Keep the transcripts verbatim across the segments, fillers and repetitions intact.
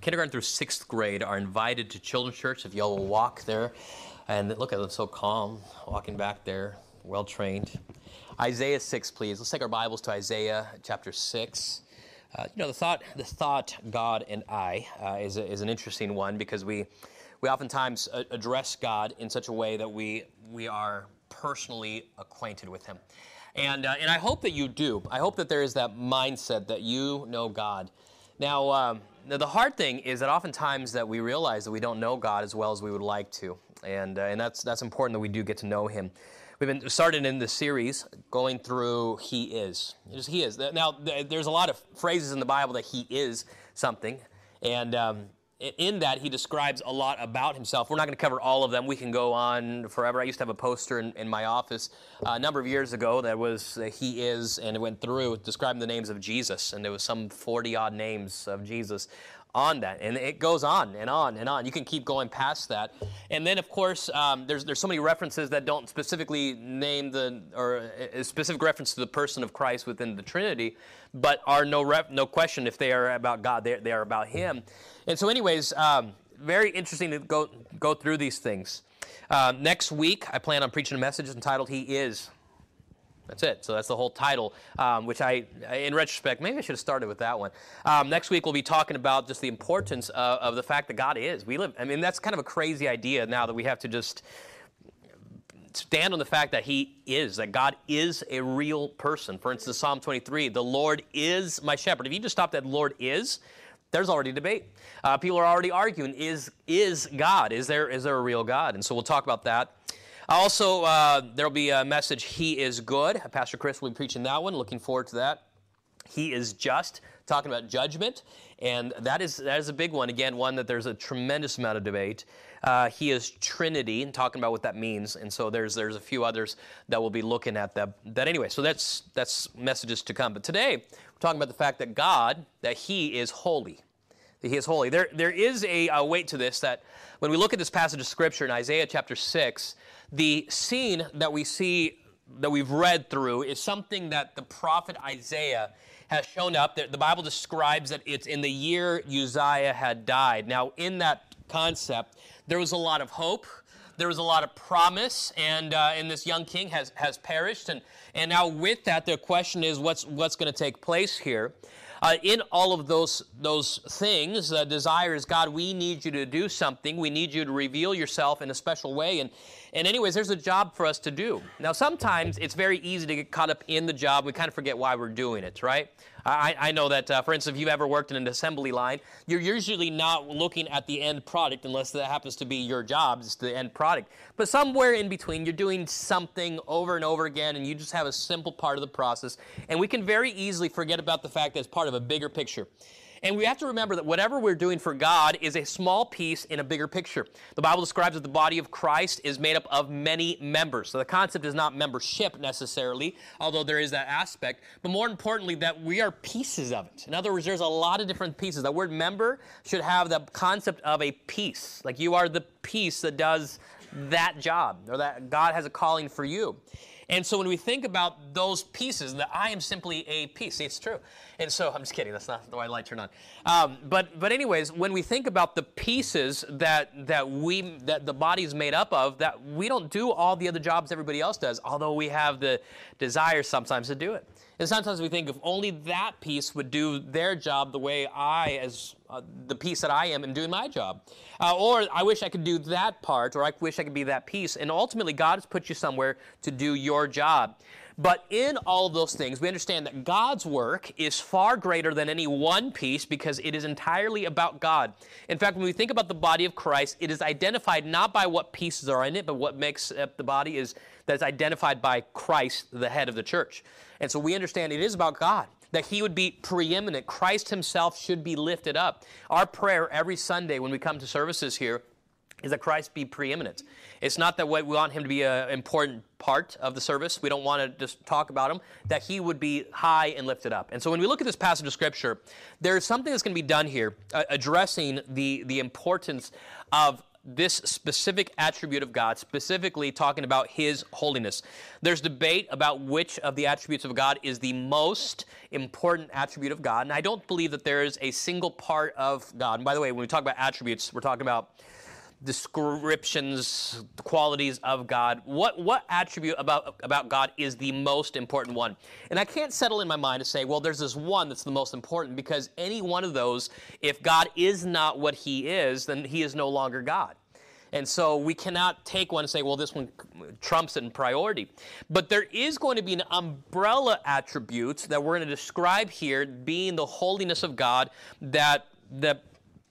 kindergarten through sixth grade are invited to children's church. If y'all will walk there, and look at them, so calm, walking back there, well trained. Isaiah six, please. Let's take our Bibles to Isaiah chapter six. Uh, you know, the thought, the thought, God and I, uh, is a, is an interesting one because we we oftentimes uh, address God in such a way that we we are personally acquainted with Him, and uh, and I hope that you do. I hope that there is that mindset that you know God. Now, um, now, the hard thing is that oftentimes that we realize that we don't know God as well as we would like to, and uh, and that's that's important that we do get to know Him. We've been started in this series going through He is. Just He is. Now, there's a lot of phrases in the Bible that He is something, and um, in that He describes a lot about Himself. We're not going to cover all of them. We can go on forever. I used to have a poster in, in my office uh, a number of years ago that was uh, He is, and it went through describing the names of Jesus, and there was some forty-odd names of Jesus on that, and it goes on and on and on. You can keep going past that, and then of course um, there's there's so many references that don't specifically name the or a specific reference to the person of Christ within the Trinity, but are no ref, no question if they are about God, they they are about Him. And so, anyways, um, very interesting to go go through these things. Uh, next week, I plan on preaching a message entitled "He Is." That's it. So that's the whole title, um, which I, in retrospect, maybe I should have started with that one. Um, next week, we'll be talking about just the importance of, of the fact that God is. We live. I mean, that's kind of a crazy idea now that we have to just stand on the fact that He is, that God is a real person. For instance, Psalm twenty-three, the Lord is my shepherd. If you just stop at Lord is, there's already debate. Uh, people are already arguing, is is God? Is there is there a real God? And so we'll talk about that. Also, uh, there will be a message, He is good. Pastor Chris will be preaching that one. Looking forward to that. He is just, talking about judgment. And that is that is a big one. Again, one that there's a tremendous amount of debate. Uh, he is Trinity, and talking about what that means. And so there's there's a few others that we'll be looking at that. That anyway, so that's that's messages to come. But today, we're talking about the fact that God, that He is holy. That He is holy. There, there is a, a weight to this that when we look at this passage of Scripture in Isaiah chapter six, the scene that we see, that we've read through, is something that the prophet Isaiah has shown up. The Bible describes that it's in the year Uzziah had died. Now, in that concept, there was a lot of hope. There was a lot of promise, and uh, and this young king has has perished. And, and now with that, the question is, what's what's going to take place here? Uh, in all of those those things, the uh, desire is, God, we need you to do something. We need you to reveal yourself in a special way. And, and anyways, there's a job for us to do. Now, sometimes it's very easy to get caught up in the job. We kind of forget why we're doing it, right? I, I know that, uh, for instance, if you've ever worked in an assembly line, you're usually not looking at the end product unless that happens to be your job, it's the end product. But somewhere in between, you're doing something over and over again, and you just have a simple part of the process. And we can very easily forget about the fact that it's part of a bigger picture. And we have to remember that whatever we're doing for God is a small piece in a bigger picture. The Bible describes that the body of Christ is made up of many members. So the concept is not membership necessarily, although there is that aspect, but more importantly that we are pieces of it. In other words, there's a lot of different pieces. That word member should have the concept of a piece. Like you are the piece that does that job, or that God has a calling for you. And so when we think about those pieces, that I am simply a piece. See, it's true. And so, I'm just kidding. That's not the white light turned on. Um, but but anyways, when we think about the pieces that that we that the body is made up of, that we don't do all the other jobs everybody else does, although we have the desire sometimes to do it. And sometimes we think if only that piece would do their job the way I, as uh, the piece that I am, am doing my job. Uh, or I wish I could do that part, or I wish I could be that piece. And ultimately, God has put you somewhere to do your job. But in all of those things, we understand that God's work is far greater than any one piece because it is entirely about God. In fact, when we think about the body of Christ, it is identified not by what pieces are in it, but what makes up the body is that's identified by Christ, the head of the church. And so we understand it is about God, that He would be preeminent. Christ Himself should be lifted up. Our prayer every Sunday when we come to services here is that Christ be preeminent. It's not that we want Him to be an important part of the service. We don't want to just talk about Him, that He would be high and lifted up. And so when we look at this passage of Scripture, there's something that's going to be done here uh, addressing the, the importance of this specific attribute of God, specifically talking about his holiness. There's debate about which of the attributes of God is the most important attribute of God, and I don't believe that there is a single part of God. And by the way, when we talk about attributes, we're talking about descriptions, qualities of God. What what attribute about about God is the most important one? And I can't settle in my mind to say, well, there's this one that's the most important, because any one of those, if God is not what he is, then he is no longer God. And so we cannot take one and say, well, this one trumps it in priority. But there is going to be an umbrella attribute that we're going to describe here, being the holiness of God, that that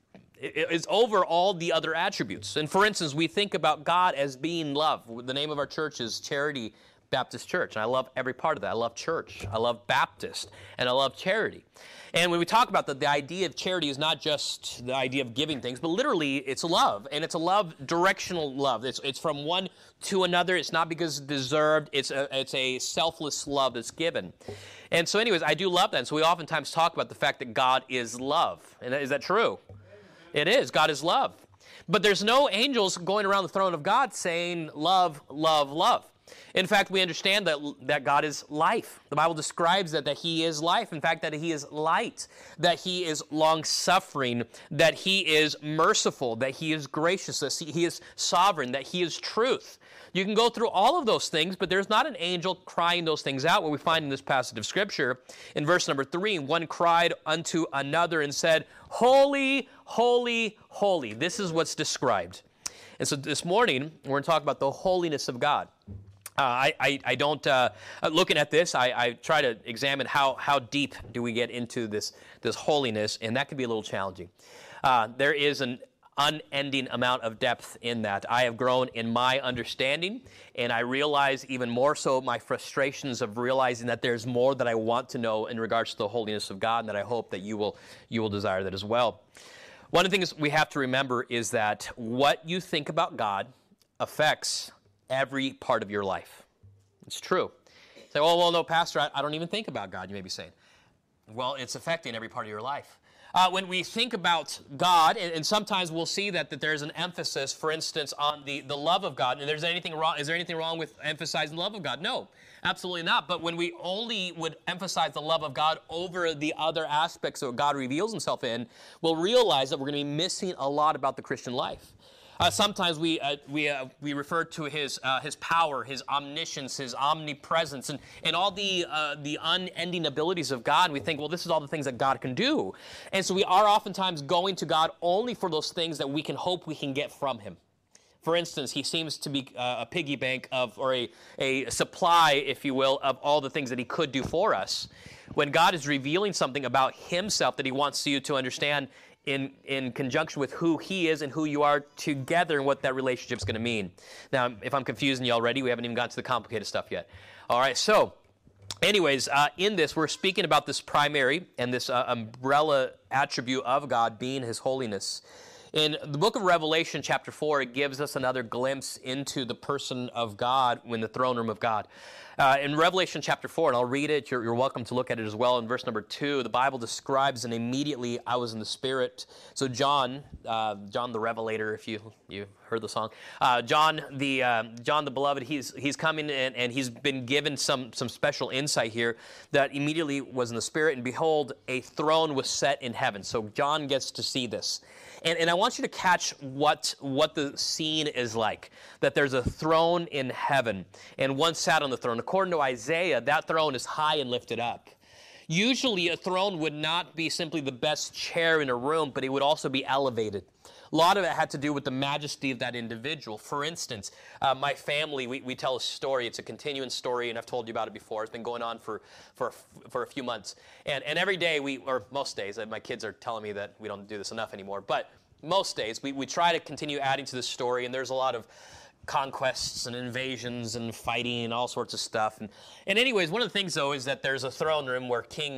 is over all the other attributes. And for instance, we think about God as being love. The name of our church is Charity Baptist Church, and I love every part of that. I love church, I love Baptist, and I love charity. And when we talk about that, the idea of charity is not just the idea of giving things, but literally it's love, and it's a love, directional love. It's it's from one to another. It's not because it's deserved. It's a, it's a selfless love that's given. And so anyways, I do love that. And so we oftentimes talk about the fact that God is love. And is that true? It is. God is love. But there's no angels going around the throne of God saying love, love, love. In fact, we understand that, that God is life. The Bible describes that, that he is life. In fact, that he is light, that he is long-suffering, that he is merciful, that he is gracious, that he is sovereign, that he is truth. You can go through all of those things, but there's not an angel crying those things out. What we find in this passage of Scripture, in verse number three, one cried unto another and said, Holy, holy, holy. This is what's described. And so this morning, we're going to talk about the holiness of God. Uh, I, I, I don't, uh, looking at this, I, I try to examine how, how deep do we get into this, this holiness, and that can be a little challenging. Uh, there is an unending amount of depth in that. I have grown in my understanding, and I realize even more so my frustrations of realizing that there's more that I want to know in regards to the holiness of God, and that I hope that you will you will desire that as well. One of the things we have to remember is that what you think about God affects every part of your life. It's true. You say, oh, well, no, Pastor, I, I don't even think about God, you may be saying. Well, it's affecting every part of your life. Uh, when we think about God, and, and sometimes we'll see that, that there's an emphasis, for instance, on the, the love of God. And there's anything wrong, is there anything wrong with emphasizing the love of God? No, absolutely not. But when we only would emphasize the love of God over the other aspects that God reveals himself in, we'll realize that we're going to be missing a lot about the Christian life. Uh, sometimes we uh, we uh, we refer to his uh, his power, his omniscience, his omnipresence, and and all the uh, the unending abilities of God. And we think, well, this is all the things that God can do, and so we are oftentimes going to God only for those things that we can hope we can get from him. For instance, he seems to be uh, a piggy bank of, or a a supply, if you will, of all the things that he could do for us. When God is revealing something about himself that he wants you to understand, in in conjunction with who he is and who you are together and what that relationship is going to mean. Now, if I'm confusing you already, we haven't even gotten to the complicated stuff yet. All right, so anyways, uh, in this, we're speaking about this primary and this uh, umbrella attribute of God being his holiness. In the book of Revelation, chapter four, it gives us another glimpse into the person of God in the throne room of God. Uh, in Revelation chapter four, and I'll read it, you're, you're welcome to look at it as well. In verse number two, the Bible describes, and immediately I was in the Spirit. So John, uh, John the Revelator, if you you heard the song, uh, John the uh, John the Beloved, he's he's coming and, and he's been given some some special insight here that immediately was in the Spirit, and behold, a throne was set in heaven. So John gets to see this. And, and I want you to catch what, what the scene is like, that there's a throne in heaven, and one sat on the throne. According to Isaiah, that throne is high and lifted up. Usually a throne would not be simply the best chair in a room, but it would also be elevated. A lot of it had to do with the majesty of that individual. For instance, uh, my family, we, we tell a story. It's a continuing story, and I've told you about it before. It's been going on for, for, for a few months. And, and every day, we, or most days, my kids are telling me that we don't do this enough anymore, but most days, we, we try to continue adding to this story, and there's a lot of conquests and invasions and fighting and all sorts of stuff. And, and anyways, one of the things, though, is that there's a throne room where King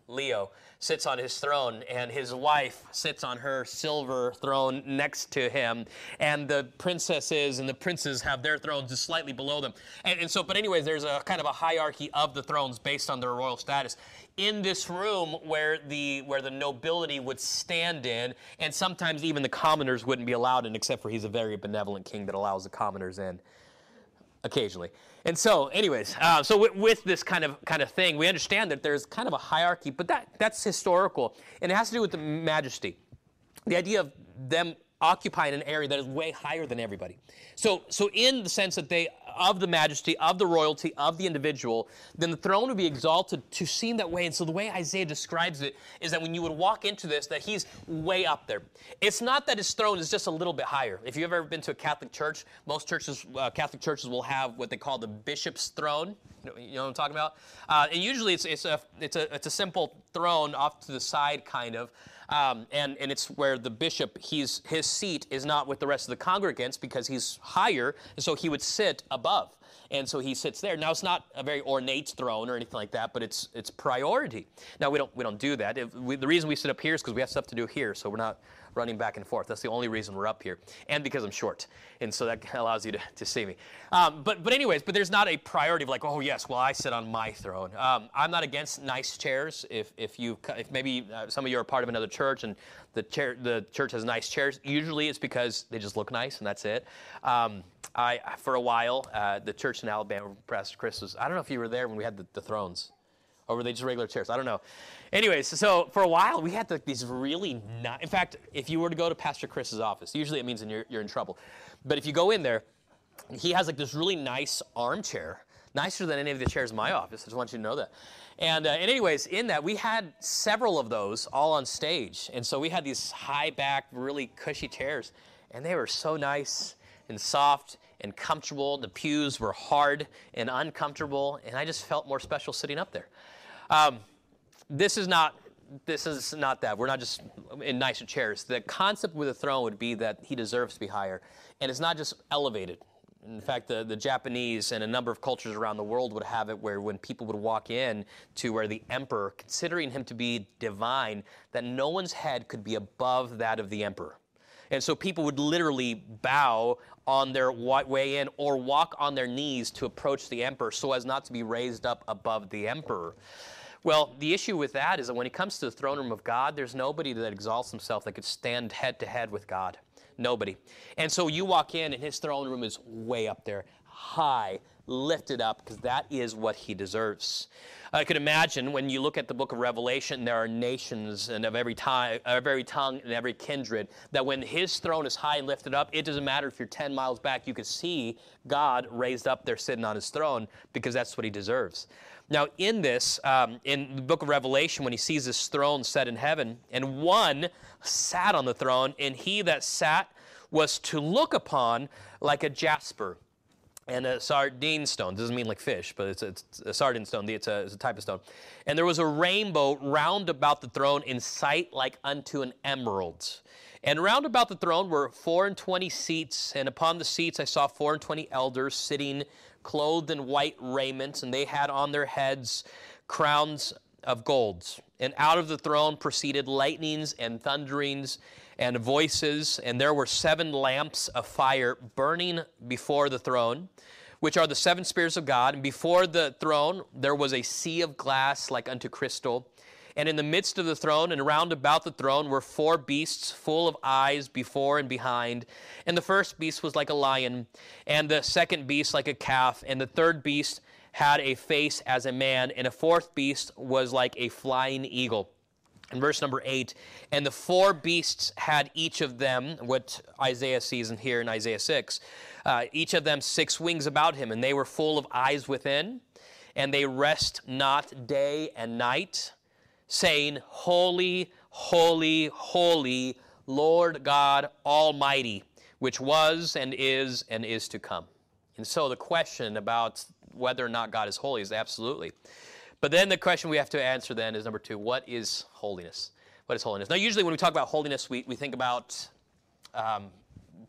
Leo, sits on his throne, and his wife sits on her silver throne next to him, and the princesses and the princes have their thrones just slightly below them. And, and so, but anyways, there's a kind of a hierarchy of the thrones based on their royal status. In this room where the where the nobility would stand in, and sometimes even the commoners wouldn't be allowed in, except for he's a very benevolent king that allows the commoners in occasionally. And so, anyways, uh, so with, with this kind of kind of thing, we understand that there's kind of a hierarchy, but that that's historical, and it has to do with the majesty, the idea of them occupying an area that is way higher than everybody. So, so in the sense that they, of the majesty, of the royalty, of the individual, then the throne would be exalted to seem that way. And so the way Isaiah describes it is that when you would walk into this, that he's way up there. It's not that his throne is just a little bit higher. If you've ever been to a Catholic church, most churches, uh, Catholic churches will have what they call the bishop's throne. You know, you know what I'm talking about? Uh, and usually it's, it's, a, it's, a, it's a simple throne off to the side, kind of. Um, and, and it's where the bishop, he's, his seat is not with the rest of the congregants because he's higher, and so he would sit above. And so he sits there. Now, it's not a very ornate throne or anything like that, but it's it's priority. Now, we don't we don't do that. If we, the reason we sit up here is because we have stuff to do here, so we're not running back and forth. That's the only reason we're up here, and because I'm short, and so that allows you to, to see me. Um, but but anyways, but there's not a priority of like, oh yes, well I sit on my throne. Um, I'm not against nice chairs. If if you if maybe uh, some of you are part of another church and the chair the church has nice chairs, usually it's because they just look nice and that's it. Um, I for a while uh, the church in Alabama, Pastor Chris was. I don't know if you were there when we had the, the thrones. Or were they just regular chairs? I don't know. Anyways, so for a while, we had the, these really nice... In fact, if you were to go to Pastor Chris's office, usually it means in you're, you're in trouble. But if you go in there, he has like this really nice armchair, nicer than any of the chairs in my office. I just want you to know that. And, uh, and anyways, in that, we had several of those all on stage. And so we had these high-back, really cushy chairs. And they were so nice and soft and comfortable. The pews were hard and uncomfortable. And I just felt more special sitting up there. Um, this is not this is not that. We're not just in nicer chairs. The concept with a throne would be that he deserves to be higher. And it's not just elevated. In fact, the, the Japanese and a number of cultures around the world would have it where when people would walk in to where the emperor, considering him to be divine, that no one's head could be above that of the emperor. And so people would literally bow on their way in or walk on their knees to approach the emperor so as not to be raised up above the emperor. Well, the issue with that is that when it comes to the throne room of God, there's nobody that exalts himself that could stand head to head with God. Nobody. And so you walk in and his throne room is way up there, high, lifted up, because that is what he deserves. I could imagine when you look at the book of Revelation, there are nations and of every, time, of every tongue and every kindred, that when his throne is high and lifted up, it doesn't matter if you're ten miles back, you could see God raised up there sitting on his throne, because that's what he deserves. Now, in this, um, in the book of Revelation, when he sees this throne set in heaven, and one sat on the throne, and he that sat was to look upon like a jasper and a sardine stone. It doesn't mean like fish, but it's a, it's a sardine stone. It's a, it's a type of stone. And there was a rainbow round about the throne in sight like unto an emerald. And round about the throne were four and twenty seats, and upon the seats I saw four and twenty elders sitting clothed in white raiment, and they had on their heads crowns of gold. And out of the throne proceeded lightnings and thunderings and voices, and there were seven lamps of fire burning before the throne, which are the seven spirits of God. And before the throne there was a sea of glass like unto crystal. And in the midst of the throne and round about the throne were four beasts full of eyes before and behind. And the first beast was like a lion, and the second beast like a calf, and the third beast had a face as a man, and a fourth beast was like a flying eagle. In verse number eight, and the four beasts had each of them, what Isaiah sees in here in Isaiah six, uh, each of them six wings about him, and they were full of eyes within, and they rest not day and night, saying, Holy, holy, holy, Lord God Almighty, which was and is and is to come. And so the question about whether or not God is holy is absolutely. But then the question we have to answer then is number two, what is holiness? What is holiness? Now, usually when we talk about holiness, we, we think about um,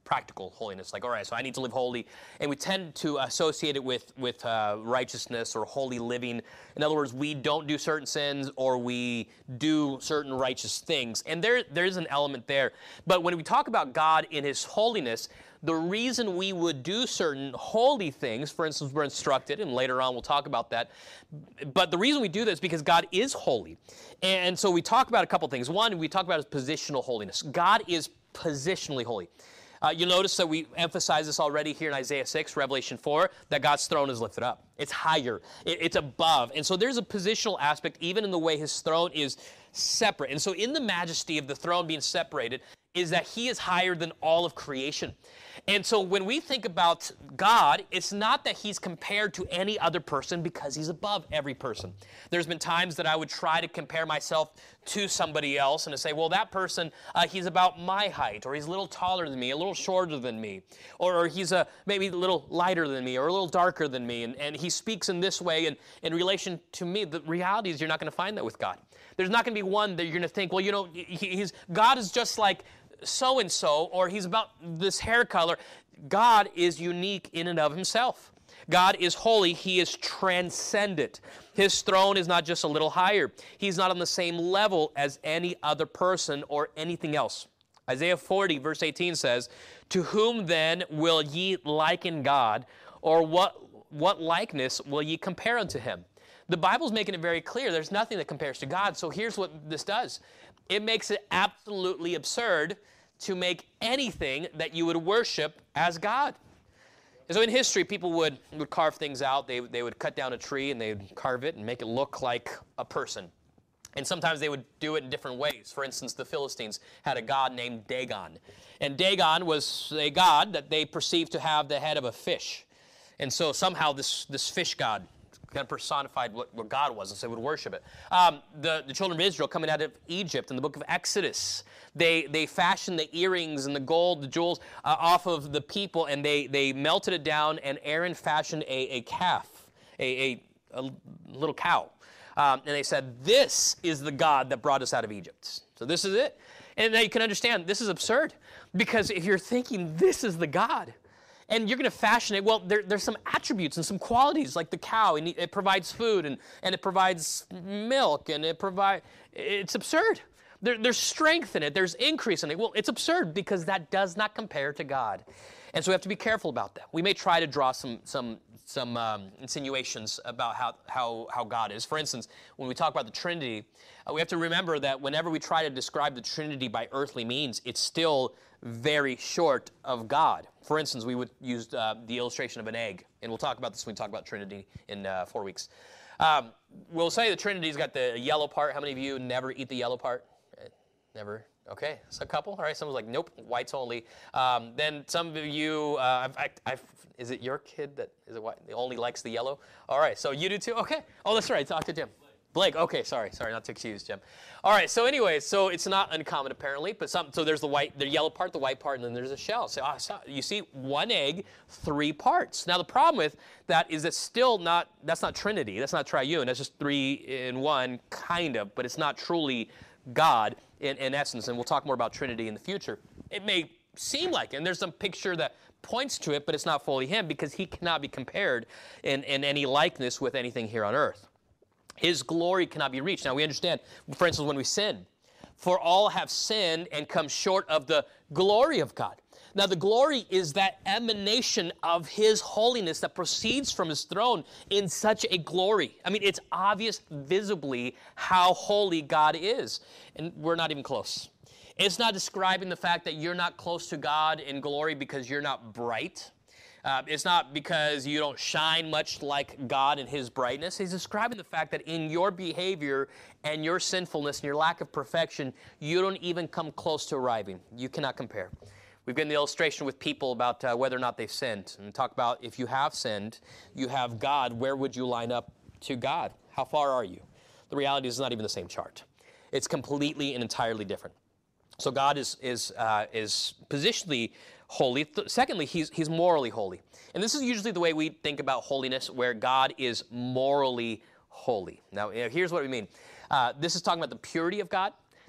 practical holiness. Like, all right, so I need to live holy. And we tend to associate it with, with uh, righteousness or holy living. In other words, we don't do certain sins or we do certain righteous things. And there, there's an element there. But when we talk about God in his holiness, the reason we would do certain holy things, for instance, we're instructed, and later on we'll talk about that, but the reason we do this is because God is holy. And so we talk about a couple things. One, we talk about his positional holiness. God is positionally holy. Uh, you'll notice that we emphasize this already here in Isaiah six, Revelation four, that God's throne is lifted up. It's higher. It, it's above. And so there's a positional aspect even in the way his throne is separate. And so in the majesty of the throne being separated is that he is higher than all of creation. And so when we think about God, it's not that he's compared to any other person because he's above every person. There's been times that I would try to compare myself to somebody else and to say, well, that person, uh, he's about my height, or he's a little taller than me, a little shorter than me, or, or he's a, maybe a little lighter than me, or a little darker than me, and, and he speaks in this way and in relation to me. The reality is you're not going to find that with God. There's not going to be one that you're going to think, well, you know, he, he's, God is just like so-and-so, or he's about this hair color. God is unique in and of himself. God is holy. He is transcendent. His throne is not just a little higher. He's not on the same level as any other person or anything else. Isaiah forty, verse eighteen says, "To whom then will ye liken God, or what, what likeness will ye compare unto him?" The Bible's making it very clear. There's nothing that compares to God. So here's what this does. It makes it absolutely absurd to make anything that you would worship as God. And so in history, people would, would carve things out. They, they would cut down a tree and they would carve it and make it look like a person. And sometimes they would do it in different ways. For instance, the Philistines had a god named Dagon. And Dagon was a god that they perceived to have the head of a fish. And so somehow this, this fish god kind of personified what, what God was, and so they would worship it. Um, the, the children of Israel coming out of Egypt in the book of Exodus, they, they fashioned the earrings and the gold, the jewels uh, off of the people, and they, they melted it down, and Aaron fashioned a, a calf, a, a, a little cow. Um, and they said, this is the God that brought us out of Egypt. So this is it. And now you can understand, this is absurd, because if you're thinking this is the God, and you're going to fashion it, well, there, there's some attributes and some qualities, like the cow, and it provides food, and, and it provides milk, and it provide. It's absurd. There, there's strength in it. There's increase in it. Well, it's absurd because that does not compare to God. And so we have to be careful about that. We may try to draw some some some um, insinuations about how, how, how God is. For instance, when we talk about the Trinity, uh, we have to remember that whenever we try to describe the Trinity by earthly means, it's still very short of God. For instance, we would use uh, the illustration of an egg, and we'll talk about this when we talk about Trinity in uh, four weeks. Um, we'll say the Trinity's got the yellow part. How many of you never eat the yellow part? Never? Okay, so a couple. All right, someone's like, nope, whites only. Um, then some of you, uh, I've, I, I've, is it your kid that is it white? Only likes the yellow? All right, so you do too? Okay. Oh, that's right. Talk to Jim. Blake, okay, sorry, sorry, not to excuse Jim. All right, so anyways, so it's not uncommon apparently, but some, so there's the white, the yellow part, the white part, and then there's a shell. So, uh, so you see, one egg, three parts. Now the problem with that is it's still not, that's not Trinity, that's not triune, that's just three in one, kind of, but it's not truly God in, in essence, and we'll talk more about Trinity in the future. It may seem like it, and there's some picture that points to it, but it's not fully him because he cannot be compared in, in any likeness with anything here on earth. His glory cannot be reached. Now we understand, for instance, when we sin, for all have sinned and come short of the glory of God. Now the glory is that emanation of his holiness that proceeds from his throne in such a glory. I mean, it's obvious visibly how holy God is, and we're not even close. It's not describing the fact that you're not close to God in glory because you're not bright. Uh, it's not because you don't shine much like God in his brightness. He's describing the fact that in your behavior and your sinfulness and your lack of perfection, you don't even come close to arriving. You cannot compare. We've given the illustration with people about uh, whether or not they've sinned. And talk about if you have sinned, you have God, where would you line up to God? How far are you? The reality is it's not even the same chart. It's completely and entirely different. So God is, is, uh, is positionally holy. Th- secondly, he's, he's morally holy. And this is usually the way we think about holiness, where God is morally holy. Now, here's what we mean. Uh, this is talking about the purity of God.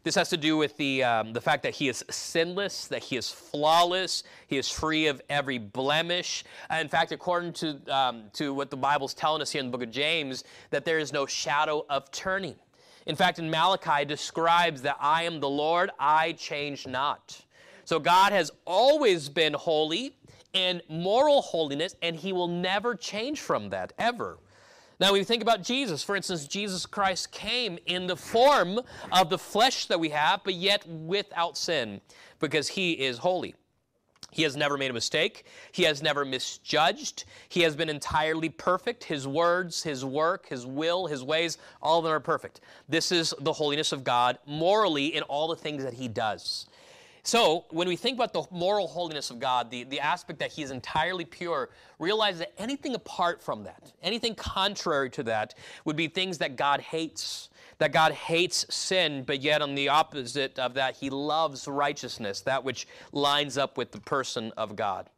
This has to do with the, um, the fact that he is sinless, that he is flawless, he is free of every blemish. In fact, according to, um, to what the Bible's telling us here in the book of James, that there is no shadow of turning. In fact, in Malachi, it describes that I am the Lord, I change not. So God has always been holy and moral holiness, and he will never change from that, ever. Now, when you think about Jesus, for instance, Jesus Christ came in the form of the flesh that we have, but yet without sin, because he is holy. He has never made a mistake. He has never misjudged. He has been entirely perfect. His words, his work, his will, his ways, all of them are perfect. This is the holiness of God morally in all the things that he does. So, when we think about the moral holiness of God, the, the aspect that he is entirely pure, realize that anything apart from that, anything contrary to that, would be things that God hates. That God hates sin, but yet on the opposite of that, he loves righteousness, that which lines up with the person of God.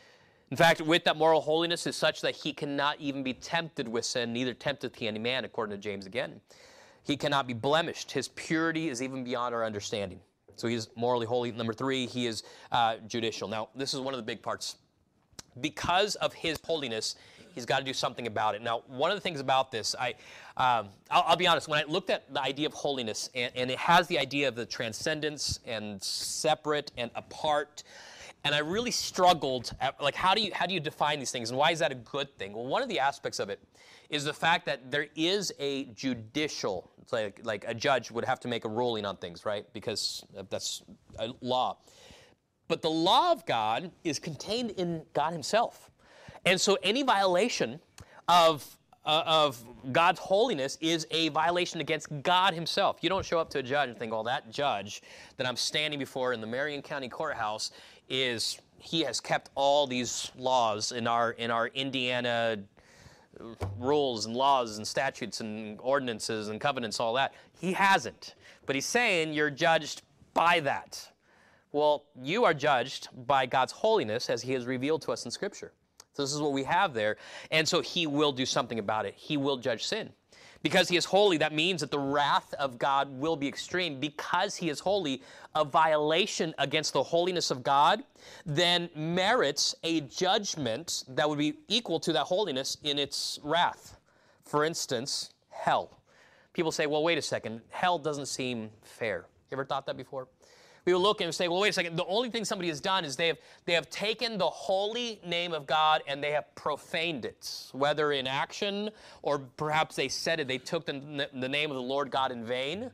In fact, with that moral holiness is such that he cannot even be tempted with sin, neither tempteth he any man, according to James again. He cannot be blemished. His purity is even beyond our understanding. So he is morally holy. Number three, he is uh, judicial. Now, this is one of the big parts. Because of his holiness, he's got to do something about it. Now, one of the things about this, I, um, I'll, I'll be honest, when I looked at the idea of holiness, and, and it has the idea of the transcendence and separate and apart, and I really struggled at, like, how do you how do you define these things, and why is that a good thing? Well, one of the aspects of it is the fact that there is a judicial, it's like, like a judge would have to make a ruling on things, right? Because that's a law. But the law of God is contained in God himself. And so any violation of, uh, of God's holiness is a violation against God himself. You don't show up to a judge and think, oh, that judge that I'm standing before in the Marion County Courthouse is, he has kept all these laws in our, in our Indiana rules and laws and statutes and ordinances and covenants, all that. He hasn't. But he's saying you're judged by that. Well, you are judged by God's holiness as he has revealed to us in Scripture. So this is what we have there. And so he will do something about it. He will judge sin. Because he is holy, that means that the wrath of God will be extreme. Because he is holy, a violation against the holiness of God then merits a judgment that would be equal to that holiness in its wrath. For instance, hell. People say, well, wait a second. Hell doesn't seem fair. You ever thought that before? We will look and say, well, wait a second. The only thing somebody has done is they have, they have taken the holy name of God and they have profaned it, whether in action or perhaps they said it. They took the, the name of the Lord God in vain.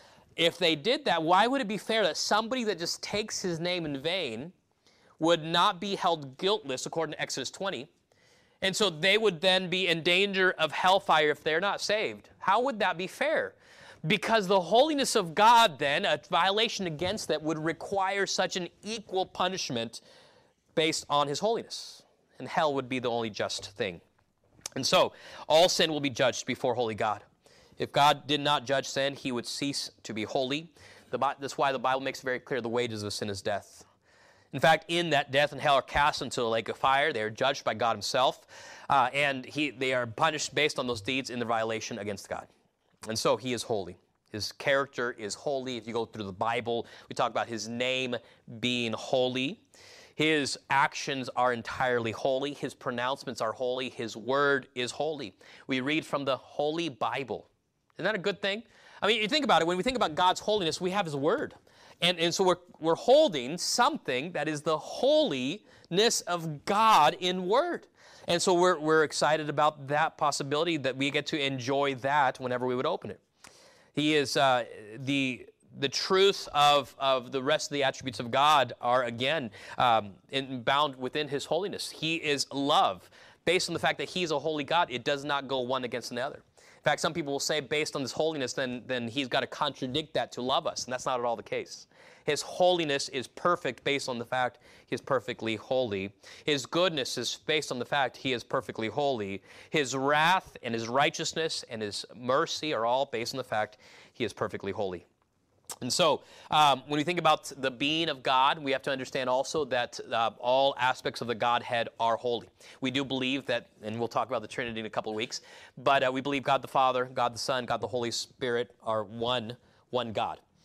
If they did that, why would it be fair that somebody that just takes his name in vain would not be held guiltless, according to Exodus twenty, and so they would then be in danger of hellfire if they're not saved? How would that be fair? Because the holiness of God, then, a violation against that would require such an equal punishment based on his holiness. And hell would be the only just thing. And so, all sin will be judged before holy God. If God did not judge sin, he would cease to be holy. The, that's why the Bible makes it very clear the wages of sin is death. In fact, in that death and hell are cast into the lake of fire. They are judged by God himself. Uh, and he, they are punished based on those deeds in the violation against God. And so he is holy. His character is holy. If you go through the Bible, we talk about his name being holy. His actions are entirely holy. His pronouncements are holy. His word is holy. We read from the Holy Bible. Isn't that a good thing? I mean, you think about it. When we think about God's holiness, we have his word. And, and so we're, we're holding something that is the holiness of God in word. And so we're, we're excited about that possibility that we get to enjoy that whenever we would open it. He is uh, the the truth of, of the rest of the attributes of God are, again, um, in, bound within his holiness. He is love. Based on the fact that he's a holy God, it does not go one against another. In fact, some people will say based on his holiness, then, then he's got to contradict that to love us. And that's not at all the case. His holiness is perfect based on the fact he is perfectly holy. His goodness is based on the fact he is perfectly holy. His wrath and his righteousness and his mercy are all based on the fact he is perfectly holy. And so, um, when we think about the being of God, we have to understand also that uh, all aspects of the Godhead are holy. We do believe that, and we'll talk about the Trinity in a couple of weeks, but uh, we believe God the Father, God the Son, God the Holy Spirit are one, one God.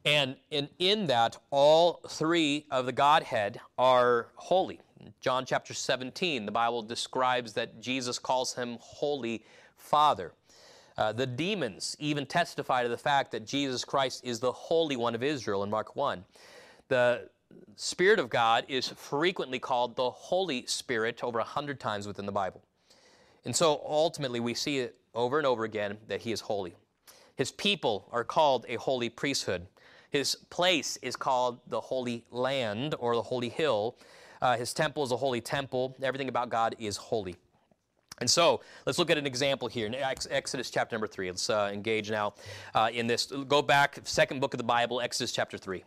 And in, in that, all three of the Godhead are holy. John chapter seventeen, the Bible describes that Jesus calls him Holy Father. Uh, the demons even testify to the fact that Jesus Christ is the Holy One of Israel in Mark one. The Spirit of God is frequently called the Holy Spirit over a hundred times within the Bible. And so ultimately we see it over and over again that he is holy. His people are called a holy priesthood. His place is called the Holy Land or the Holy Hill. Uh, his temple is a holy temple. Everything about God is holy. And so let's look at an example here in Exodus chapter number three. Let's uh, engage now uh, in this. Go back, second book of the Bible, Exodus chapter three.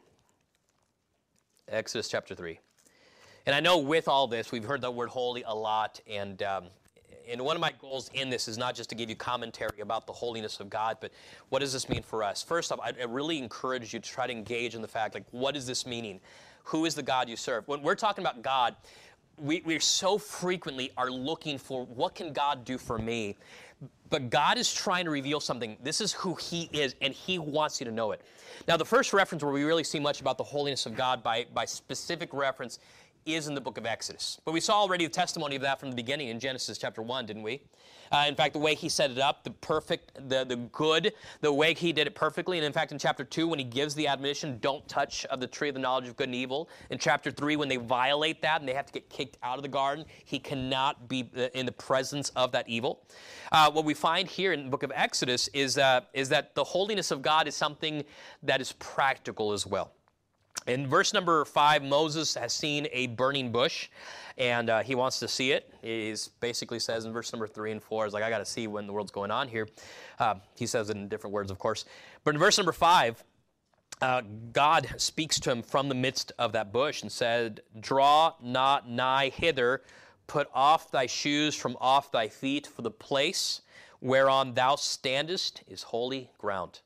Exodus chapter three. And I know with all this, we've heard the word holy a lot, and um, and one of my goals in this is not just to give you commentary about the holiness of God, but what does this mean for us? First off, I, I really encourage you to try to engage in the fact, like, what is this meaning? Who is the God you serve? When we're talking about God, we, we so frequently are looking for, what can God do for me? But God is trying to reveal something. This is who he is, and he wants you to know it. Now, the first reference where we really see much about the holiness of God by, by specific reference is in the book of Exodus. But we saw already the testimony of that from the beginning in Genesis chapter one, didn't we? Uh, in fact, the way he set it up, the perfect, the, the good, the way he did it perfectly. And in fact, in chapter two, when he gives the admonition, don't touch of the tree of the knowledge of good and evil. In chapter three, when they violate that and they have to get kicked out of the garden, he cannot be in the presence of that evil. Uh, what we find here in the book of Exodus is, uh, is that the holiness of God is something that is practical as well. In verse number five, Moses has seen a burning bush, and uh, he wants to see it. He basically says in verse number three and four, is like, I got to see when the world's going on here. Uh, he says it in different words, of course. But in verse number five, uh, God speaks to him from the midst of that bush and said, draw not nigh hither, put off thy shoes from off thy feet, for the place whereon thou standest is holy ground.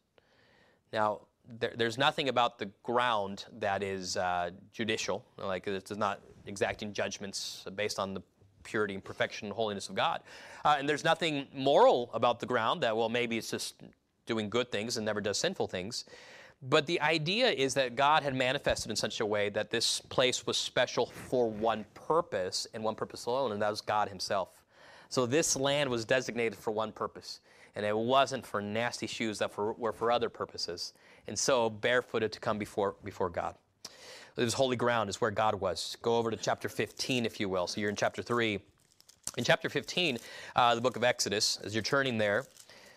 Now, There, there's nothing about the ground that is uh, judicial, like it's not exacting judgments based on the purity and perfection and holiness of God. Uh, and there's nothing moral about the ground that, well, maybe it's just doing good things and never does sinful things. But the idea is that God had manifested in such a way that this place was special for one purpose and one purpose alone, and that was God himself. So this land was designated for one purpose. And it wasn't for nasty shoes that for, were for other purposes. And so barefooted to come before, before God. It was holy ground is where God was. Go over to chapter fifteen, if you will. So you're in chapter three. In chapter fifteen, uh, the book of Exodus, as you're turning there,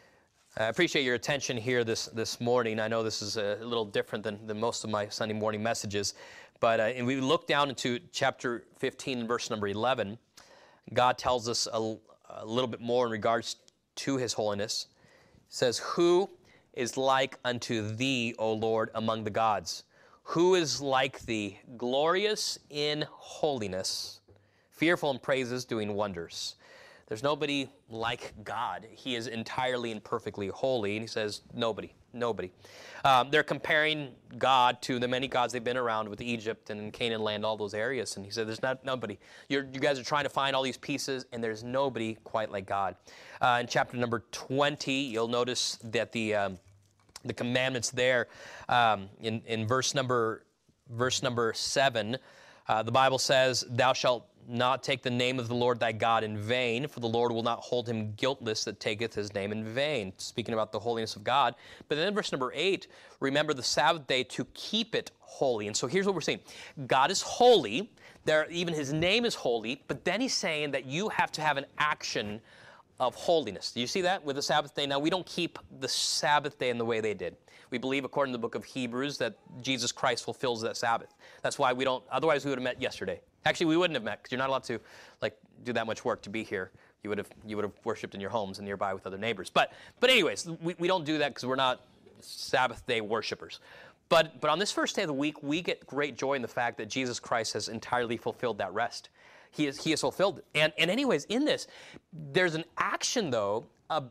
I appreciate your attention here this, this morning. I know this is a little different than, than most of my Sunday morning messages. But uh, and we look down into chapter fifteen, verse number eleven. God tells us a, a little bit more in regards to to his holiness. It says, who is like unto thee, O Lord, among the gods? Who is like thee, glorious in holiness, fearful in praises, doing wonders? There's nobody like God. He is entirely and perfectly holy. And he says, nobody, nobody. Um, they're comparing God to the many gods they've been around with Egypt and Canaan land, all those areas. And he said, there's not nobody. You're, you guys are trying to find all these pieces, and there's nobody quite like God. Uh, in chapter number twenty, you'll notice that the um, the commandments there, um, in, in verse number verse number seven, uh, the Bible says, thou shalt not take the name of the Lord thy God in vain, for the Lord will not hold him guiltless that taketh his name in vain. Speaking about the holiness of God. But then in verse number eight, remember the Sabbath day to keep it holy. And so here's what we're saying. God is holy. There, even his name is holy. But then he's saying that you have to have an action of holiness. Do you see that with the Sabbath day? Now, we don't keep the Sabbath day in the way they did. We believe, according to the book of Hebrews, that Jesus Christ fulfills that Sabbath. That's why we don't, otherwise we would have met yesterday. Actually, we wouldn't have met, because you're not allowed to like do that much work to be here. You would have you would have worshipped in your homes and nearby with other neighbors. But but anyways, we, we don't do that because we're not Sabbath day worshipers. But but on this first day of the week, we get great joy in the fact that Jesus Christ has entirely fulfilled that rest. He has, he has fulfilled it. And, and anyways, in this, there's an action, though,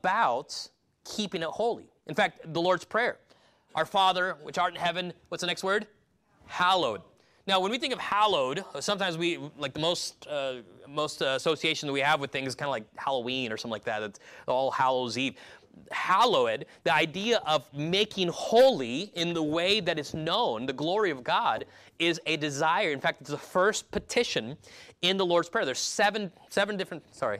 about keeping it holy. In fact, the Lord's Prayer. Our Father, which art in heaven, what's the next word? Hallowed. Now, when we think of hallowed, sometimes we, like the most uh, most uh, association that we have with things is kind of like Halloween or something like that. It's All Hallows Eve. hallowed, the idea of making holy in the way that is known, the glory of God, is a desire. In fact, it's the first petition in the Lord's Prayer. There's seven, seven different, sorry,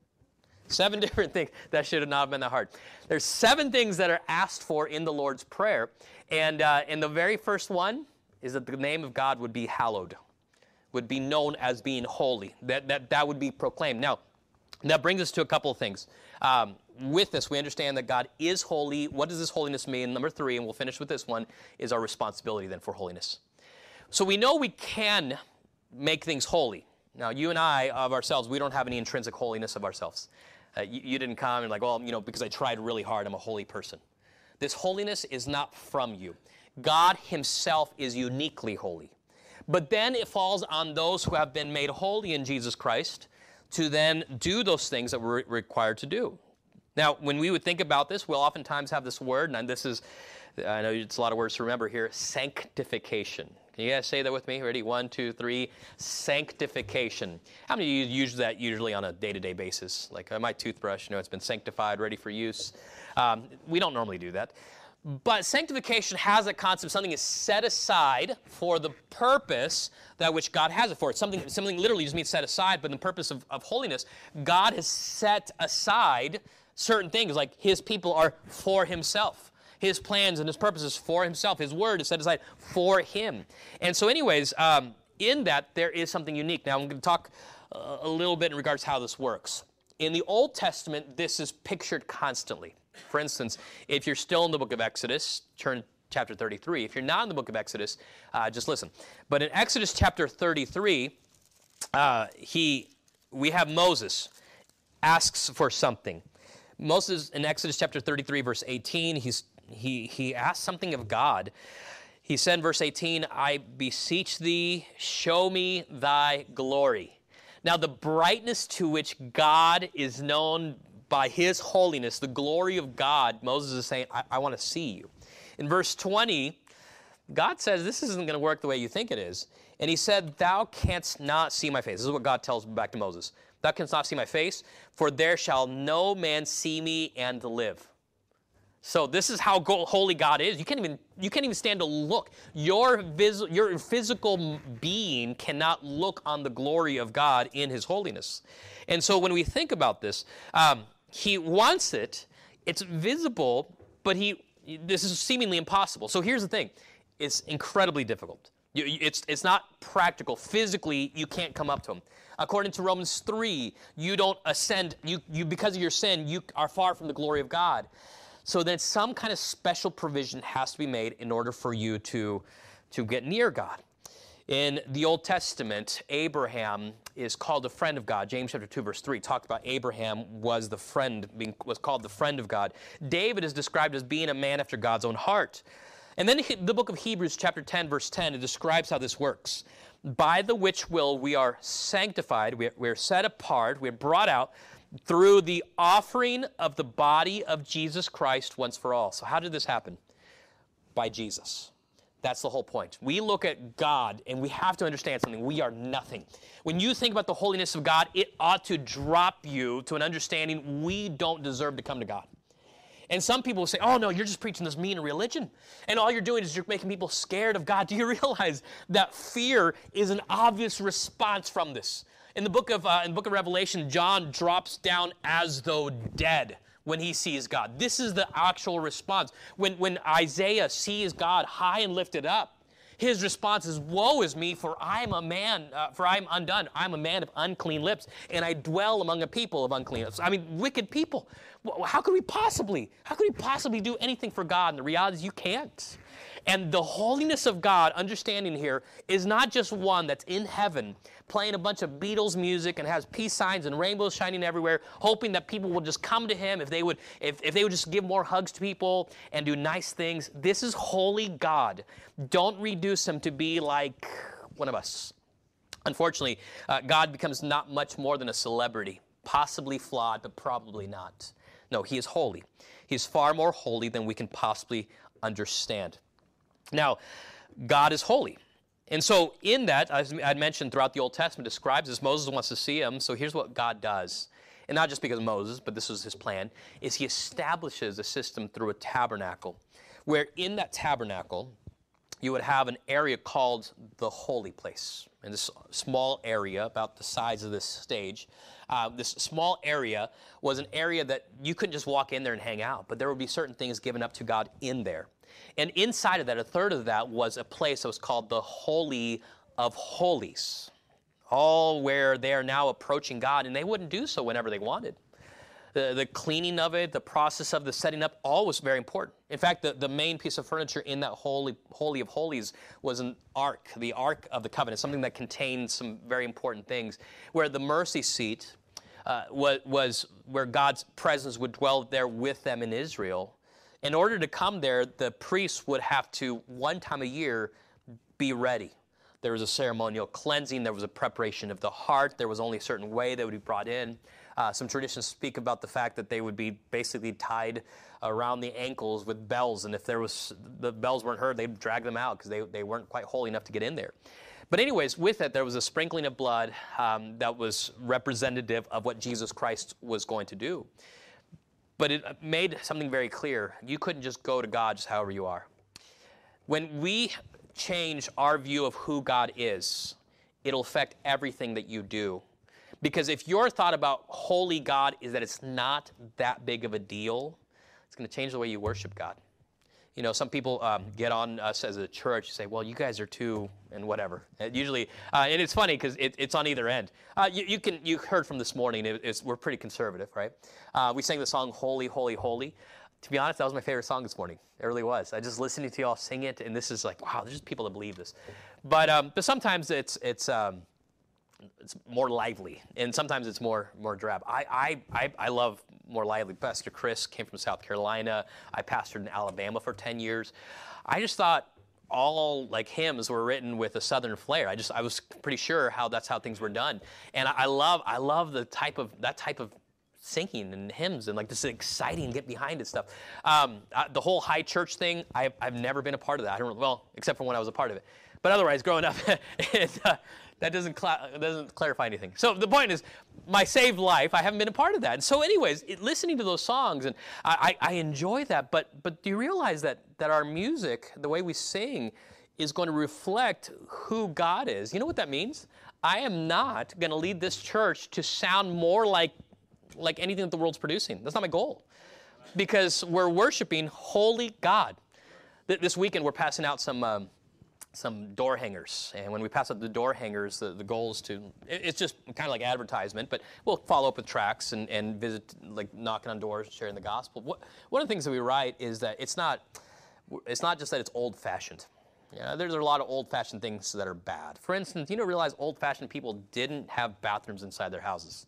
seven different things. That should have not been that hard. There's seven things that are asked for in the Lord's Prayer. And, uh, and the very first one is that the name of God would be hallowed, would be known as being holy. That, that, that would be proclaimed. Now, that brings us to a couple of things. Um, with this, we understand that God is holy. What does this holiness mean? Number three, and we'll finish with this one, is our responsibility then for holiness. So we know we can make things holy. Now, you and I, of ourselves, we don't have any intrinsic holiness of ourselves. Uh, you, you didn't come and like, well, you know, because I tried really hard, I'm a holy person. This holiness is not from you. God himself is uniquely holy. But then it falls on those who have been made holy in Jesus Christ to then do those things that we're required to do. Now, when we would think about this, we'll oftentimes have this word, and this is, I know it's a lot of words to remember here, sanctification. Can you guys say that with me? Ready? One, two, three. Sanctification. How many of you use that usually on a day-to-day basis? Like uh, my toothbrush, you know, it's been sanctified, ready for use. Um, we don't normally do that. But sanctification has a concept. Something is set aside for the purpose that which God has it for. It's something, something literally just means set aside, but in the purpose of, of holiness, God has set aside certain things, like his people are for himself. His plans and his purposes for himself. His word is set aside for him. And so anyways, um, in that, there is something unique. Now, I'm going to talk uh, a little bit in regards to how this works. In the Old Testament, this is pictured constantly. For instance, if you're still in the book of Exodus, turn chapter thirty-three. If you're not in the book of Exodus, uh, just listen. But in Exodus chapter thirty-three, uh, he, we have Moses asks for something. Moses, in Exodus chapter thirty-three, verse eighteen, he's, he, he asks something of God. He said in verse eighteen, I beseech thee, show me thy glory. Now, the brightness to which God is known by his holiness, the glory of God, Moses is saying, I, I want to see you. In verse twenty, God says, this isn't going to work the way you think it is. And he said, thou canst not see my face. This is what God tells back to Moses. Thou canst not see my face, for there shall no man see me and live. So this is how holy God is. You can't even, you can't even stand to look. Your, vis, your physical being cannot look on the glory of God in his holiness. And so when we think about this, um, he wants it. It's visible, but he this is seemingly impossible. So here's the thing. It's incredibly difficult. You, it's, it's not practical. Physically, you can't come up to him. According to Romans three, you don't ascend. You, you, because of your sin, you are far from the glory of God. So then some kind of special provision has to be made in order for you to, to get near God. In the Old Testament, Abraham is called a friend of God. James chapter two, verse three talked about Abraham was the friend, being, was called the friend of God. David is described as being a man after God's own heart. And then the book of Hebrews chapter ten, verse ten, it describes how this works. By the which will we are sanctified, we are, we are set apart, we are brought out through the offering of the body of Jesus Christ once for all. So how did this happen? By Jesus. That's the whole point. We look at God, and we have to understand something. We are nothing. When you think about the holiness of God, it ought to drop you to an understanding we don't deserve to come to God. And some people will say, oh, no, you're just preaching this mean religion. And all you're doing is you're making people scared of God. Do you realize that fear is an obvious response from this? In the book of, uh, in the book of Revelation, John drops down as though dead when he sees God. This is the actual response. When, when Isaiah sees God high and lifted up, his response is, woe is me, for I am a man, uh, for I am undone. I am a man of unclean lips, and I dwell among a people of unclean lips. I mean, wicked people. How could we possibly, how could we possibly do anything for God? And the reality is you can't. And the holiness of God, understanding here, is not just one that's in heaven playing a bunch of Beatles music and has peace signs and rainbows shining everywhere, hoping that people will just come to him if they would, if, if they would just give more hugs to people and do nice things. This is holy God. Don't reduce him to be like one of us. Unfortunately, uh, God becomes not much more than a celebrity, possibly flawed, but probably not. No, he is holy. He's far more holy than we can possibly understand. Now, God is holy. And so in that, as I mentioned throughout the Old Testament, describes this. Moses wants to see him. So here's what God does. and not just because of Moses, but this was his plan, is he establishes a system through a tabernacle, where in that tabernacle, you would have an area called the holy place. And this small area, about the size of this stage, uh, this small area was an area that you couldn't just walk in there and hang out, but there would be certain things given up to God in there. And inside of that, a third of that was a place that was called the Holy of Holies, all where they are now approaching God, and they wouldn't do so whenever they wanted. The, the cleaning of it, the process of the setting up, all was very important. In fact, the, the main piece of furniture in that Holy, Holy of Holies was an ark, the Ark of the Covenant, something that contained some very important things, where the mercy seat uh, was, was where God's presence would dwell there with them in Israel. In order to come there, the priests would have to, one time a year, be ready. There was a ceremonial cleansing. There was a preparation of the heart. There was only a certain way that would be brought in. Uh, some traditions speak about the fact that they would be basically tied around the ankles with bells, and if there was the bells weren't heard, they'd drag them out because they, they weren't quite holy enough to get in there. But anyways, with it, there was a sprinkling of blood um, that was representative of what Jesus Christ was going to do. But it made something very clear. You couldn't just go to God just however you are. When we change our view of who God is, it'll affect everything that you do. Because if your thought about holy God is that it's not that big of a deal, it's going to change the way you worship God. You know, some people um, get on us as a church and say, well, you guys are too, and whatever. And usually, uh, and it's funny because it, it's on either end. Uh, you, you can, you heard from this morning, it, it's, we're pretty conservative, right? Uh, we sang the song, Holy, Holy, Holy. To be honest, that was my favorite song this morning. It really was. I just listening to you all sing it, and this is like, wow, there's just people that believe this. But um, but sometimes it's it's um, it's more lively, and sometimes it's more more drab. I, I I I love more lively. Pastor Chris came from South Carolina. I pastored in Alabama for ten years. I just thought all like hymns were written with a southern flair. I just I was pretty sure how that's how things were done, and I, I love I love the type of that type of singing and hymns and like this exciting get behind it stuff. Um, I, the whole high church thing, I've, I've never been a part of that. I don't well, except for when I was a part of it. But otherwise, growing up, it, uh, that doesn't cl- doesn't clarify anything. So the point is, my saved life, I haven't been a part of that. And so, anyways, it, listening to those songs, and I, I, I enjoy that. But but do you realize that that our music, the way we sing, is going to reflect who God is? You know what that means? I am not going to lead this church to sound more like like anything that the world's producing. That's not my goal. Because we're worshiping holy God. This weekend we're passing out some um, some door hangers. And when we pass out the door hangers, the, the goal is to, it's just kind of like advertisement, but we'll follow up with tracts and, and visit, like knocking on doors, sharing the gospel. What, one of the things that we write is that it's not, it's not just that it's old-fashioned. Yeah, there's a lot of old-fashioned things that are bad. For instance, you know, realize old-fashioned people didn't have bathrooms inside their houses.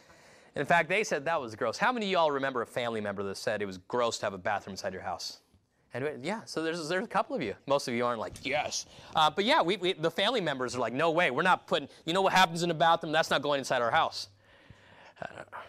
In fact, they said that was gross. How many of y'all remember a family member that said it was gross to have a bathroom inside your house? And yeah, so there's there's a couple of you. Most of you aren't like, yes. Uh, but yeah, we, we the family members are like, no way, we're not putting, you know what happens in a bathroom? That's not going inside our house. Uh,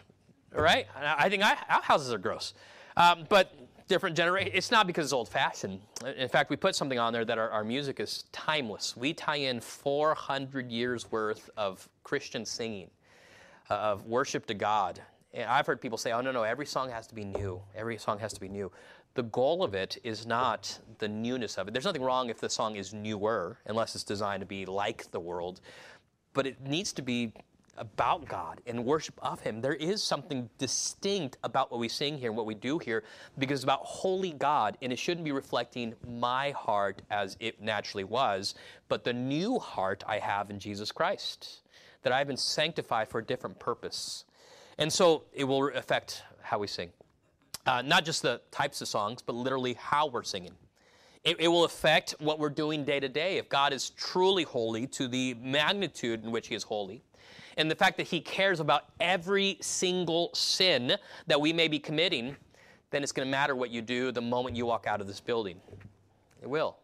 right? I think I, our houses are gross. Um, but different generation, it's not because it's old-fashioned. In fact, we put something on there that our, our music is timeless. We tie in four hundred years worth of Christian singing, uh, of worship to God. And I've heard people say, oh, no, no, every song has to be new. Every song has to be new. The goal of it is not the newness of it. There's nothing wrong if the song is newer, unless it's designed to be like the world. But it needs to be about God and worship of Him. There is something distinct about what we sing here and what we do here, because it's about holy God, and it shouldn't be reflecting my heart as it naturally was, but the new heart I have in Jesus Christ, that I've been sanctified for a different purpose. And so it will affect how we sing. Uh, not just the types of songs, but literally how we're singing. It, it will affect what we're doing day to day. If God is truly holy to the magnitude in which He is holy, and the fact that He cares about every single sin that we may be committing, then it's going to matter what you do the moment you walk out of this building. It will.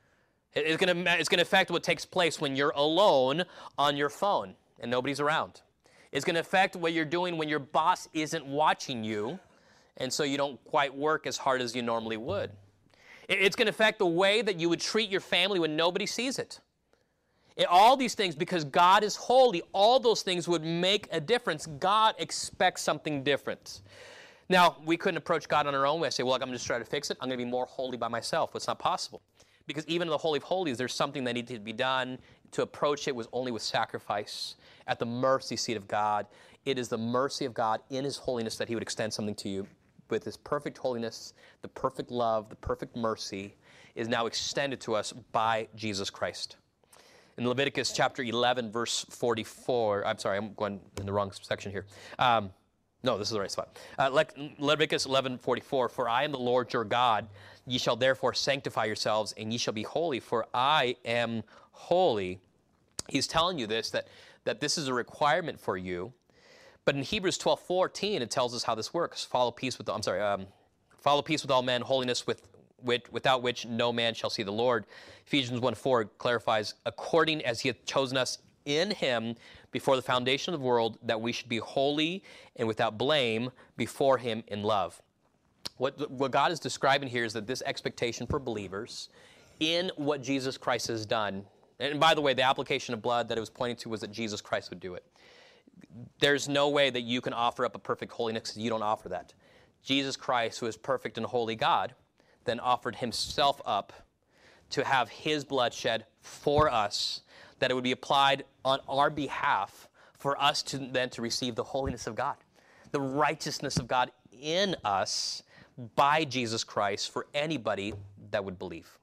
It, it's going to, it's going to affect what takes place when you're alone on your phone and nobody's around. It's going to affect what you're doing when your boss isn't watching you, and so you don't quite work as hard as you normally would. It's going to affect the way that you would treat your family when nobody sees it. And all these things, because God is holy, all those things would make a difference. God expects something different. Now, we couldn't approach God on our own way and say, well, I'm just trying to fix it. I'm going to be more holy by myself. It's not possible. Because even in the Holy of Holies, there's something that needed to be done. To approach it was only with sacrifice at the mercy seat of God. It is the mercy of God in his holiness that he would extend something to you. With his perfect holiness, the perfect love, the perfect mercy is now extended to us by Jesus Christ. In Leviticus chapter eleven, verse forty-four, I'm sorry, I'm going in the wrong section here. Um, no, this is the right spot. Uh, Le- Leviticus eleven forty-four, for I am the Lord your God, ye shall therefore sanctify yourselves, and ye shall be holy, for I am holy. He's telling you this, that, that this is a requirement for you. But in Hebrews twelve fourteen, it tells us how this works. Follow peace with, I'm sorry, um, follow peace with all men, holiness with, with, without which no man shall see the Lord. Ephesians one four clarifies, according as he hath chosen us in him before the foundation of the world, that we should be holy and without blame before him in love. What, what God is describing here is that this expectation for believers in what Jesus Christ has done, and by the way, the application of blood that it was pointing to was that Jesus Christ would do it. There's no way that you can offer up a perfect holiness because you don't offer that. Jesus Christ, who is perfect and holy God, then offered himself up to have his blood shed for us, that it would be applied on our behalf for us to then to receive the holiness of God, the righteousness of God in us by Jesus Christ for anybody that would believe.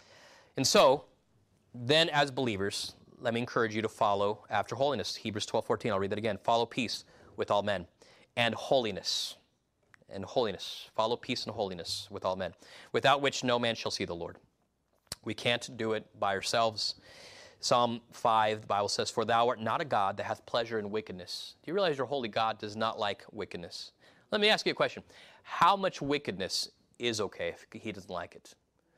And so, then as believers, let me encourage you to follow after holiness. Hebrews twelve fourteen, I'll read that again. Follow peace with all men and holiness. And holiness. Follow peace and holiness with all men, without which no man shall see the Lord. We can't do it by ourselves. Psalm five, the Bible says, for thou art not a God that hath pleasure in wickedness. Do you realize your holy God does not like wickedness? Let me ask you a question. How much wickedness is okay if he doesn't like it?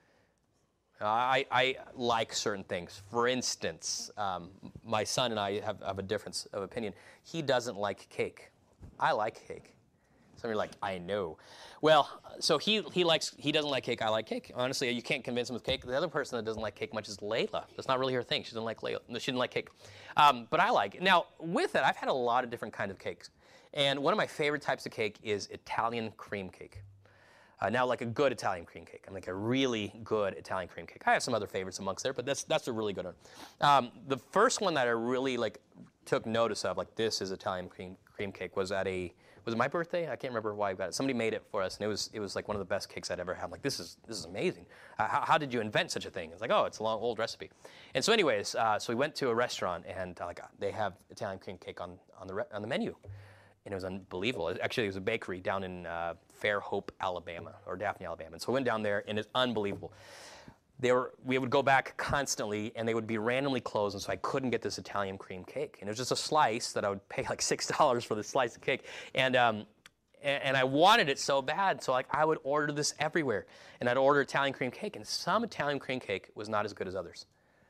I, I like certain things. For instance, um, my son and I have, have a difference of opinion. He doesn't like cake. I like cake. Some of you are like, I know. Well, so he he likes he doesn't like cake. I like cake. Honestly, you can't convince him with cake. The other person that doesn't like cake much is Layla. That's not really her thing. She doesn't like Layla. She didn't like cake. Um, but I like it. Now, with it, I've had a lot of different kinds of cakes. And one of my favorite types of cake is Italian cream cake. Uh, now, like a good Italian cream cake. I'm like a really good Italian cream cake. I have some other favorites amongst there, but that's that's a really good one. Um, the first one that I really like took notice of, like this is Italian cream cream cake, was at a was it my birthday? I can't remember why I got it. Somebody made it for us, and it was it was like one of the best cakes I'd ever had. I'm like, this is this is amazing. Uh, how, how did you invent such a thing? It's like, oh, it's a long old recipe. And so, anyways, uh, so we went to a restaurant, and uh, like they have Italian cream cake on on the re- on the menu. And it was unbelievable. It, actually, it was a bakery down in uh, Fairhope, Alabama, or Daphne, Alabama. And so we went down there, and it's unbelievable. They were, we would go back constantly, and they would be randomly closed, and so I couldn't get this Italian cream cake. And it was just a slice that I would pay like six dollars for this slice of cake. And, um, and, and I wanted it so bad, so like I would order this everywhere. And I'd order Italian cream cake, and some Italian cream cake was not as good as others.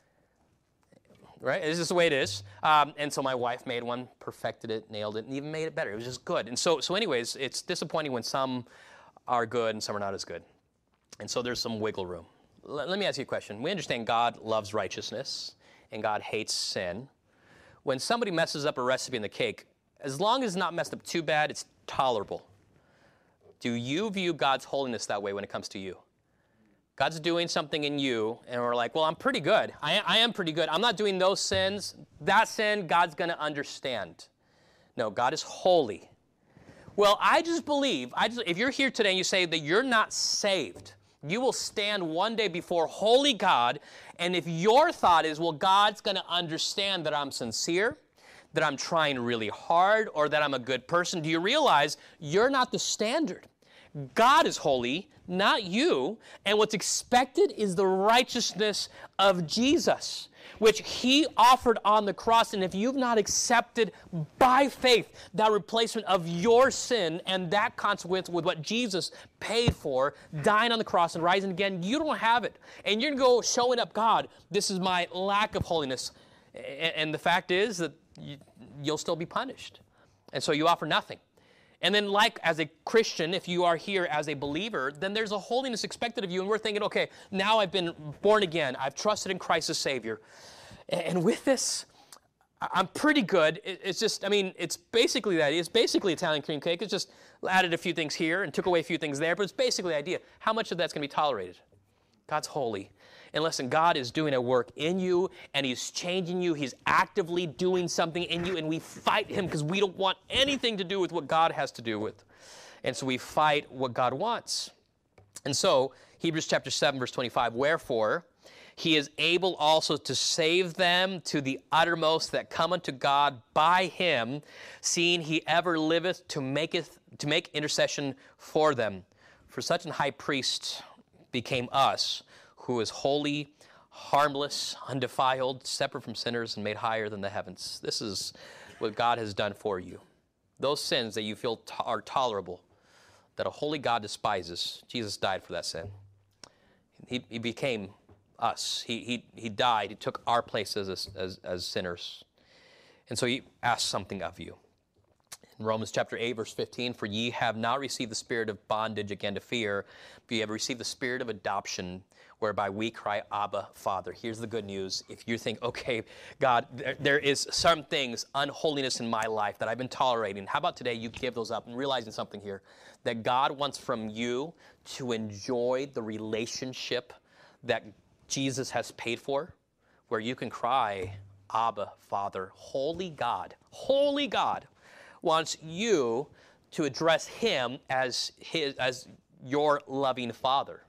Right? It's just the way it is. Um, and so my wife made one, perfected it, nailed it, and even made it better. It was just good. And so, so anyways, it's disappointing when some are good and some are not as good. And so there's some wiggle room. L- let me ask you a question. We understand God loves righteousness and God hates sin. When somebody messes up a recipe in the cake, as long as it's not messed up too bad, it's tolerable. Do you view God's holiness that way when it comes to you? God's doing something in you, and we're like, well, I'm pretty good. I, I am pretty good. I'm not doing those sins. That sin, God's going to understand. No, God is holy. Well, I just believe, I just, if you're here today and you say that you're not saved, you will stand one day before holy God, and if your thought is, well, God's going to understand that I'm sincere, that I'm trying really hard, or that I'm a good person, do you realize you're not the standard? God is holy, not you, and what's expected is the righteousness of Jesus, which he offered on the cross. And if you've not accepted by faith that replacement of your sin and that consequence with what Jesus paid for, dying on the cross and rising again, you don't have it. And you're going to go showing up, God, this is my lack of holiness. And the fact is that you'll still be punished. And so you offer nothing. And then like as a Christian, if you are here as a believer, then there's a holiness expected of you. And we're thinking, okay, now I've been born again. I've trusted in Christ as Savior. And with this, I'm pretty good. It's just, I mean, it's basically that. It's basically Italian cream cake. It's just added a few things here and took away a few things there, but it's basically the idea. How much of that's going to be tolerated? God's holy. And listen, God is doing a work in you, and He's changing you. He's actively doing something in you, and we fight Him because we don't want anything to do with what God has to do with. And so we fight what God wants. And so, Hebrews chapter seven, verse twenty-five, wherefore He is able also to save them to the uttermost that come unto God by Him, seeing He ever liveth to maketh to make intercession for them. For such an high priest became us, who is holy, harmless, undefiled, separate from sinners, and made higher than the heavens. This is what God has done for you. Those sins that you feel to- are tolerable, that a holy God despises, Jesus died for that sin. He, he became us. He, he, he died. He took our places as, as, as sinners. And so He asked something of you. In Romans chapter eight, verse fifteen, for ye have not received the spirit of bondage again to fear, but ye have received the spirit of adoption, whereby we cry, Abba, Father. Here's the good news. If you think, okay, God, there, there is some things, unholiness in my life that I've been tolerating. How about today you give those up and realizing something here, that God wants from you to enjoy the relationship that Jesus has paid for, where you can cry, Abba, Father. Holy God, holy God wants you to address Him as his, as your loving Father.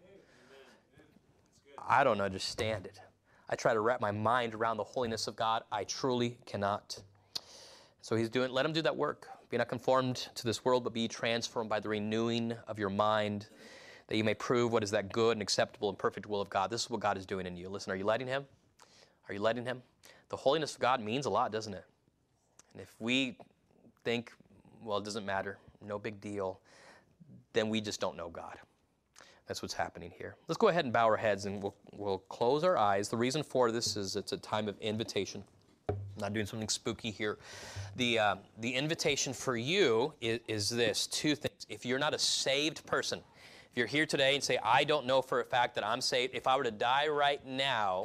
I don't understand it. I try to wrap my mind around the holiness of God. I truly cannot. So He's doing, let Him do that work. Be not conformed to this world, but be transformed by the renewing of your mind, that you may prove what is that good and acceptable and perfect will of God. This is what God is doing in you. Listen, are you letting Him? Are you letting Him? The holiness of God means a lot, doesn't it? And if we think, well, it doesn't matter, no big deal, then we just don't know God. That's what's happening here. Let's go ahead and bow our heads, and we'll, we'll close our eyes. The reason for this is it's a time of invitation. I'm not doing something spooky here. The, uh, the invitation for you is, is this, two things. If you're not a saved person, if you're here today and say, I don't know for a fact that I'm saved, if I were to die right now,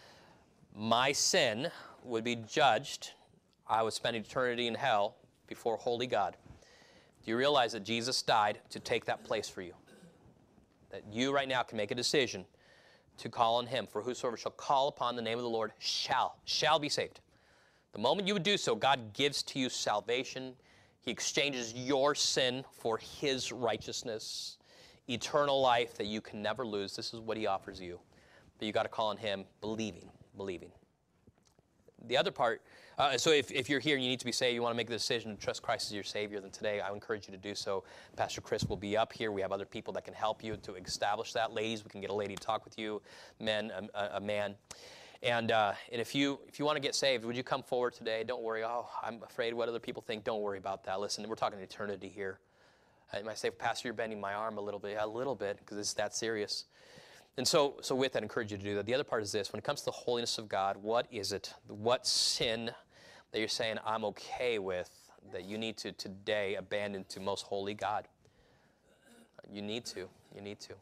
my sin would be judged. I would spend eternity in hell before holy God. Do you realize that Jesus died to take that place for you? That you right now can make a decision to call on Him. For whosoever shall call upon the name of the Lord shall, shall be saved. The moment you would do so, God gives to you salvation. He exchanges your sin for His righteousness, eternal life that you can never lose. This is what He offers you. But you got to call on Him, believing, believing. The other part, uh, so if, if you're here and you need to be saved, you want to make the decision to trust Christ as your Savior, then today I encourage you to do so. Pastor Chris will be up here. We have other people that can help you to establish that. Ladies, we can get a lady to talk with you. Men, a, a man. And, uh, and if you if you want to get saved, would you come forward today? Don't worry. Oh, I'm afraid what other people think. Don't worry about that. Listen, we're talking eternity here. I might say, Pastor, you're bending my arm a little bit. A little bit, because it's that serious. And so, so with that, I encourage you to do that. The other part is this. When it comes to the holiness of God, what is it? What sin that you're saying I'm okay with that you need to today abandon to most holy God? You need to. You need to.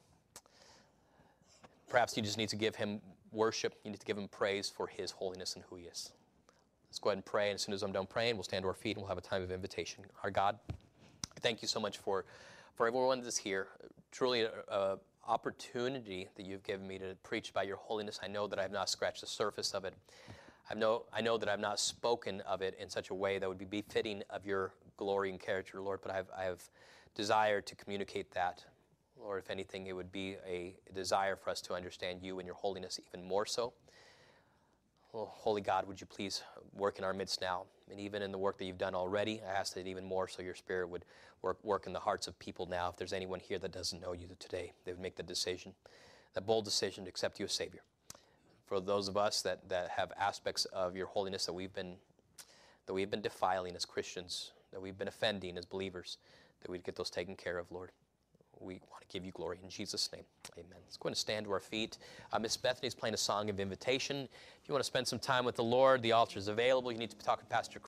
Perhaps you just need to give Him worship. You need to give Him praise for His holiness and who He is. Let's go ahead and pray. And as soon as I'm done praying, we'll stand to our feet and we'll have a time of invitation. Our God, thank you so much for, for everyone that's here. Truly a, a opportunity that you've given me to preach about your holiness. I know that I have not scratched the surface of it. I know, I know that I've not spoken of it in such a way that would be befitting of your glory and character, Lord, but I've, I have desired to communicate that. Lord, if anything, it would be a desire for us to understand you and your holiness even more so. Well, Holy God, would you please work in our midst now? And even in the work that you've done already, I ask that even more so your Spirit would work, work in the hearts of people now. If there's anyone here that doesn't know you today, they would make the decision, that bold decision to accept you as Savior. For those of us that, that have aspects of your holiness that we've been that we've been defiling as Christians, that we've been offending as believers, that we'd get those taken care of, Lord. We want to give you glory in Jesus' name. Amen. Let's go ahead and stand to our feet. Uh, Miss Bethany's playing a song of invitation. If you want to spend some time with the Lord, the altar is available. You need to talk to Pastor